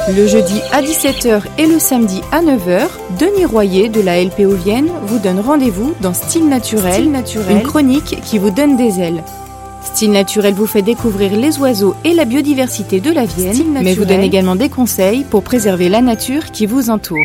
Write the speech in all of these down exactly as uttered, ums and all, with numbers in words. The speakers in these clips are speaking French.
Le jeudi à dix-sept heures et le samedi à neuf heures, Denis Royer de la L P O Vienne vous donne rendez-vous dans Style Naturel, Style Naturel, une chronique qui vous donne des ailes. Style Naturel vous fait découvrir les oiseaux et la biodiversité de la Vienne, mais vous donne également des conseils pour préserver la nature qui vous entoure.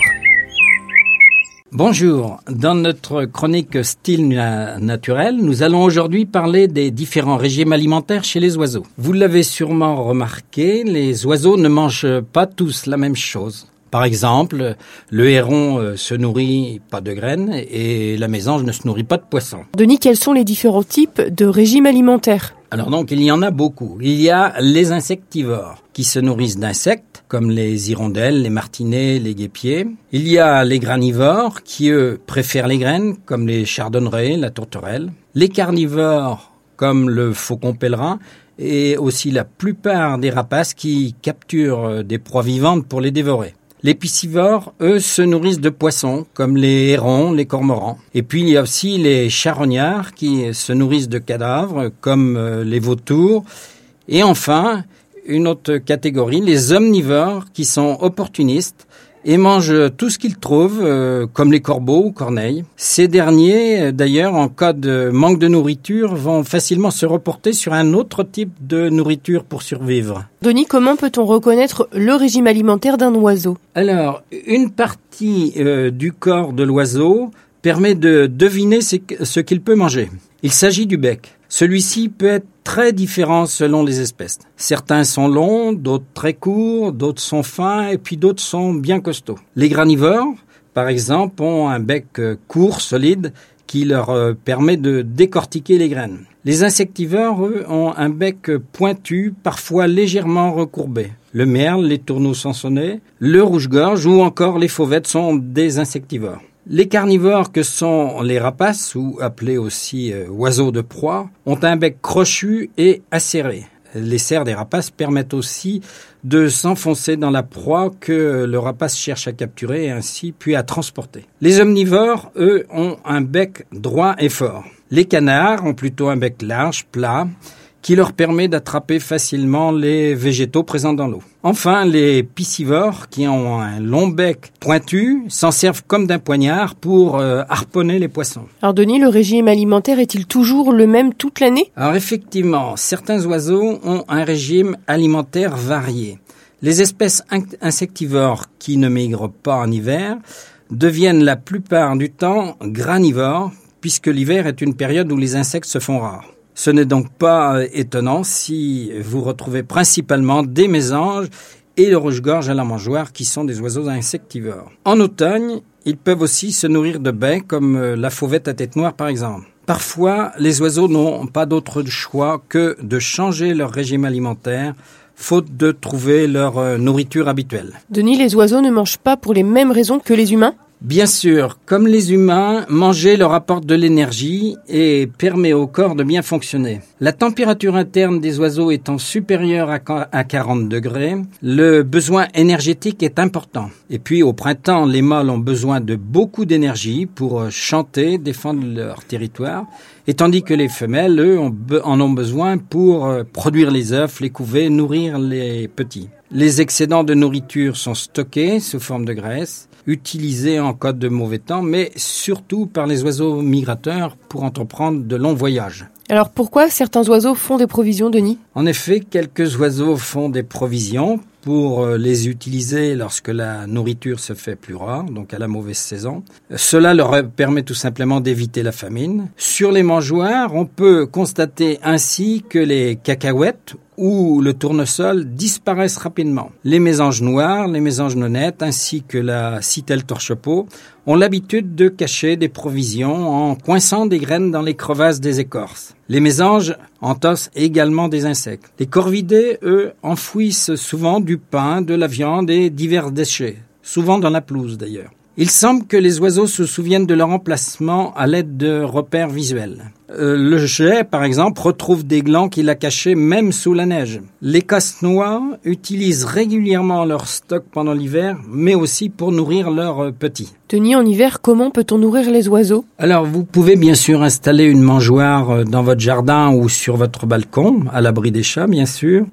Bonjour, dans notre chronique Style Naturel, nous allons aujourd'hui parler des différents régimes alimentaires chez les oiseaux. Vous l'avez sûrement remarqué, les oiseaux ne mangent pas tous la même chose. Par exemple, le héron euh, se nourrit pas de graines et la mésange ne se nourrit pas de poissons. Denis, quels sont les différents types de régimes alimentaires ? Alors donc, il y en a beaucoup. Il y a les insectivores qui se nourrissent d'insectes, comme les hirondelles, les martinets, les guêpiers. Il y a les granivores qui, eux, préfèrent les graines, comme les chardonnerets, la tourterelle. Les carnivores, comme le faucon pèlerin, et aussi la plupart des rapaces qui capturent des proies vivantes pour les dévorer. Les piscivores, eux, se nourrissent de poissons, comme les hérons, les cormorans. Et puis, il y a aussi les charognards qui se nourrissent de cadavres, comme euh, les vautours. Et enfin, une autre catégorie, les omnivores, qui sont opportunistes et mangent tout ce qu'ils trouvent, euh, comme les corbeaux ou corneilles. Ces derniers, d'ailleurs, en cas de manque de nourriture, vont facilement se reporter sur un autre type de nourriture pour survivre. Denis, comment peut-on reconnaître le régime alimentaire d'un oiseau ? Alors, une partie euh, du corps de l'oiseau permet de deviner ce qu'il peut manger. Il s'agit du bec. Celui-ci peut être très différent selon les espèces. Certains sont longs, d'autres très courts, d'autres sont fins et puis d'autres sont bien costauds. Les granivores, par exemple, ont un bec court, solide, qui leur permet de décortiquer les graines. Les insectivores, eux, ont un bec pointu, parfois légèrement recourbé. Le merle, les tourneaux sansonnets, le rouge-gorge ou encore les fauvettes sont des insectivores. Les carnivores que sont les rapaces, ou appelés aussi euh, oiseaux de proie, ont un bec crochu et acéré. Les serres des rapaces permettent aussi de s'enfoncer dans la proie que le rapace cherche à capturer et ainsi puis à transporter. Les omnivores, eux, ont un bec droit et fort. Les canards ont plutôt un bec large, plat, qui leur permet d'attraper facilement les végétaux présents dans l'eau. Enfin, les piscivores, qui ont un long bec pointu, s'en servent comme d'un poignard pour euh, harponner les poissons. Alors Denis, le régime alimentaire est-il toujours le même toute l'année ? Alors effectivement, certains oiseaux ont un régime alimentaire varié. Les espèces insectivores qui ne migrent pas en hiver deviennent la plupart du temps granivores, puisque l'hiver est une période où les insectes se font rares. Ce n'est donc pas étonnant si vous retrouvez principalement des mésanges et le rouge-gorge à la mangeoire qui sont des oiseaux insectivores. En automne, ils peuvent aussi se nourrir de baies comme la fauvette à tête noire par exemple. Parfois, les oiseaux n'ont pas d'autre choix que de changer leur régime alimentaire faute de trouver leur nourriture habituelle. Denis, les oiseaux ne mangent pas pour les mêmes raisons que les humains ? Bien sûr, comme les humains, manger leur apporte de l'énergie et permet au corps de bien fonctionner. La température interne des oiseaux étant supérieure à quarante degrés, le besoin énergétique est important. Et puis au printemps, les mâles ont besoin de beaucoup d'énergie pour chanter, défendre leur territoire, et tandis que les femelles, eux, en ont besoin pour produire les œufs, les couver, nourrir les petits. Les excédents de nourriture sont stockés sous forme de graisse, utilisés en cas de mauvais temps, mais surtout par les oiseaux migrateurs pour entreprendre de longs voyages. Alors pourquoi certains oiseaux font des provisions, Denis ? En effet, quelques oiseaux font des provisions pour les utiliser lorsque la nourriture se fait plus rare, donc à la mauvaise saison. Cela leur permet tout simplement d'éviter la famine. Sur les mangeoires, on peut constater ainsi que les cacahuètes ou le tournesol disparaissent rapidement. Les mésanges noires, les mésanges nonnettes ainsi que la citelle torche-peau ont l'habitude de cacher des provisions en coinçant des graines dans les crevasses des écorces. Les mésanges entassent également des insectes. Les corvidés, eux, enfouissent souvent du pain, de la viande et divers déchets, souvent dans la pelouse d'ailleurs. Il semble que les oiseaux se souviennent de leur emplacement à l'aide de repères visuels. Euh, le geai, par exemple, retrouve des glands qu'il a cachés même sous la neige. Les casse-noix utilisent régulièrement leur stock pendant l'hiver, mais aussi pour nourrir leurs petits. Denis, en hiver, comment peut-on nourrir les oiseaux ? Alors, vous pouvez bien sûr installer une mangeoire dans votre jardin ou sur votre balcon, à l'abri des chats, bien sûr.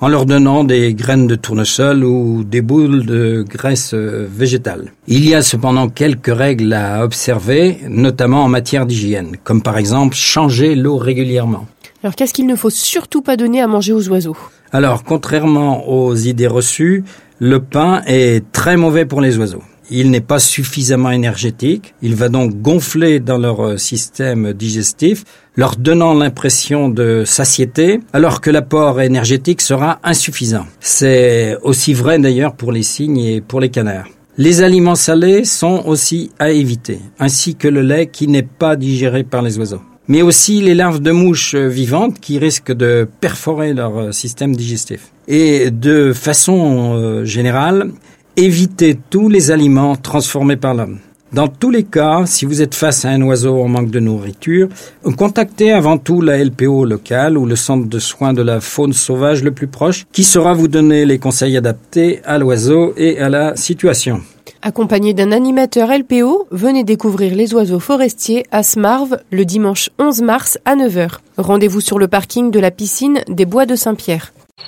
en leur donnant des graines de tournesol ou des boules de graisse végétale. Il y a cependant quelques règles à observer, notamment en matière d'hygiène, comme par exemple changer l'eau régulièrement. Alors qu'est-ce qu'il ne faut surtout pas donner à manger aux oiseaux ? Alors, contrairement aux idées reçues, le pain est très mauvais pour les oiseaux. Il n'est pas suffisamment énergétique, il va donc gonfler dans leur système digestif, leur donnant l'impression de satiété, alors que l'apport énergétique sera insuffisant. C'est aussi vrai d'ailleurs pour les cygnes et pour les canards. Les aliments salés sont aussi à éviter, ainsi que le lait qui n'est pas digéré par les oiseaux. Mais aussi les larves de mouches vivantes qui risquent de perforer leur système digestif. Et de façon euh, générale, évitez tous les aliments transformés par l'homme. Dans tous les cas, si vous êtes face à un oiseau en manque de nourriture, contactez avant tout la L P O locale ou le centre de soins de la faune sauvage le plus proche, qui saura vous donner les conseils adaptés à l'oiseau et à la situation. Accompagné d'un animateur L P O, venez découvrir les oiseaux forestiers à Smarve le dimanche onze mars à neuf heures. Rendez-vous sur le parking de la piscine des Bois de Saint-Pierre.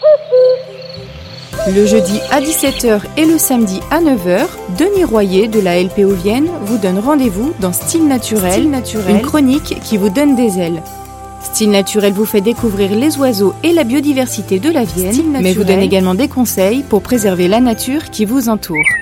Le jeudi à dix-sept heures et le samedi à neuf heures, Denis Royer de la L P O Vienne vous donne rendez-vous dans Style Naturel, Style Naturel, une chronique qui vous donne des ailes. Style Naturel vous fait découvrir les oiseaux et la biodiversité de la Vienne, mais vous donne également des conseils pour préserver la nature qui vous entoure.